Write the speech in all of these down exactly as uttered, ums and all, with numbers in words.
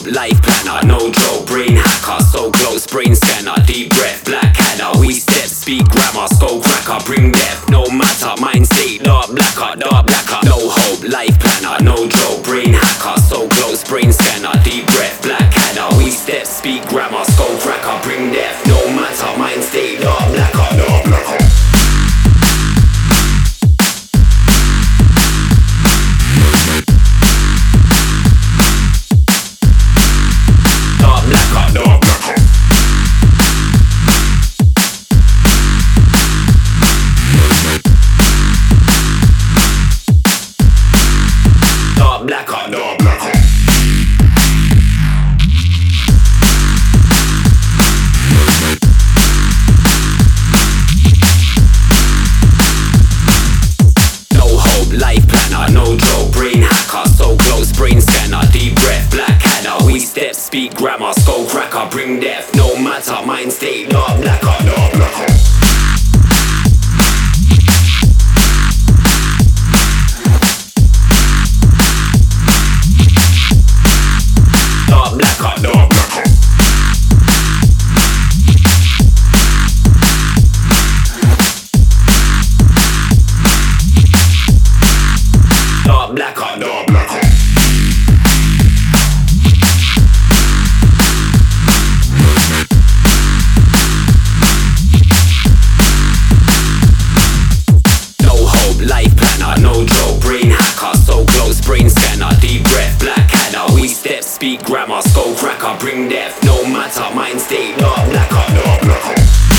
hope, life planner, no joke, brain hacker, so close, brain scanner, deep breath, black adder, we step, speak grammar, skull cracker, bring death, no matter, mind state, dark blacker, dark blacker, no hope, life planner, no joke, brain hacker, so close, brain scanner, deep breath, black adder, we step, speak grammar, skull cracker, bring death, no matter, mind state, dark blacker, dark blacker. Blacker, no blacker. No hope, life planner, no joke, brain hacker, so close, brain scanner, deep breath, black adder, we step, speak grammar, skull cracker, bring death, no matter, mind state, dark blacker, dark blacker. Blacker, dark blacker. Dark blacker, dark blacker. No hope, life planner, no joke, brain hacker, so close, brain scanner, deep breath, black adder, we step, speak grammar, skull cracker, bring death, no matter, mind state, dark blacker, dark blacker.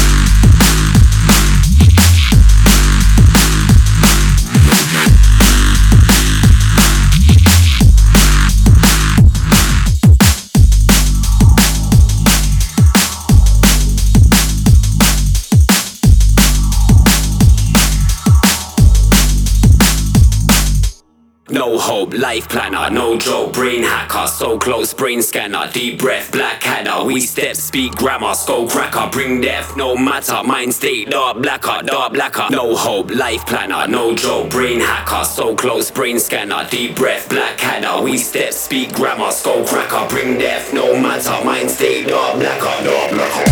No hope, life planner, no joke, brain hacker, so close, brain scanner, deep breath, black adder, we step, speak grammar, skull cracker, bring death, no matter, mind state, dark blacker, dark blacker. No hope, life planner, no joke, brain hacker, so close, brain scanner, deep breath, black adder, we step, speak grammar, skull cracker, bring death, no matter, mind state, dark blacker, dark blacker.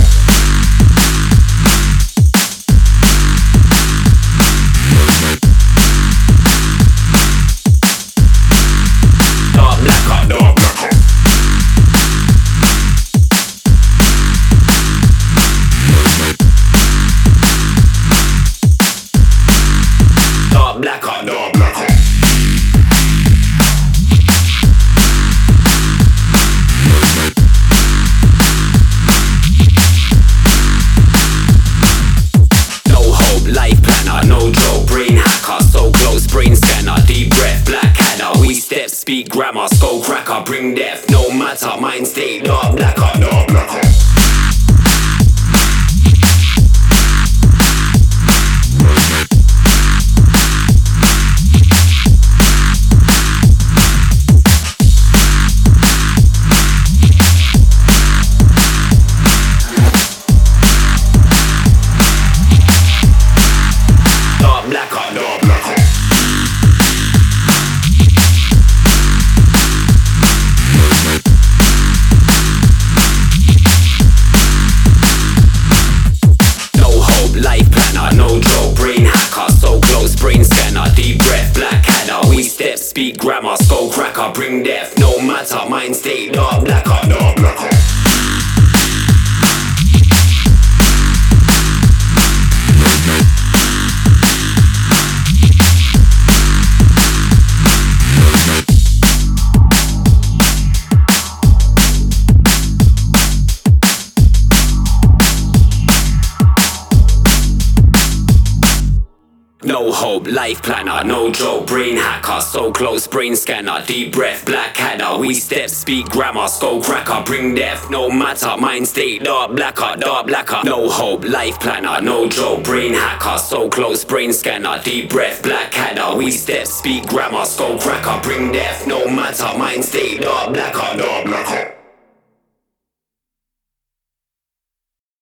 Blacker, dark blacker. No hope, life planner, no joke, brain hacker, so close, brain scanner, deep breath, black adder, we step, speak grammar, skull cracker, bring death, no matter, mind state, dark blacker, dark blacker. Speak grammar, skull cracker, bring death, no matter, mind state, dark blacker, dark blacker. No hope, life planner, no joke, brain hacker, so close, brain scanner, deep breath, black adder, we step, speak grammar, skull cracker, bring death, no matter, mind state, dark blacker, dark blacker. No hope, life planner, no joke, brain hacker, so close, brain scanner, deep breath, black adder, we step, speak grammar, skull cracker, bring death, no matter, mind state, dark blacker, dark blacker.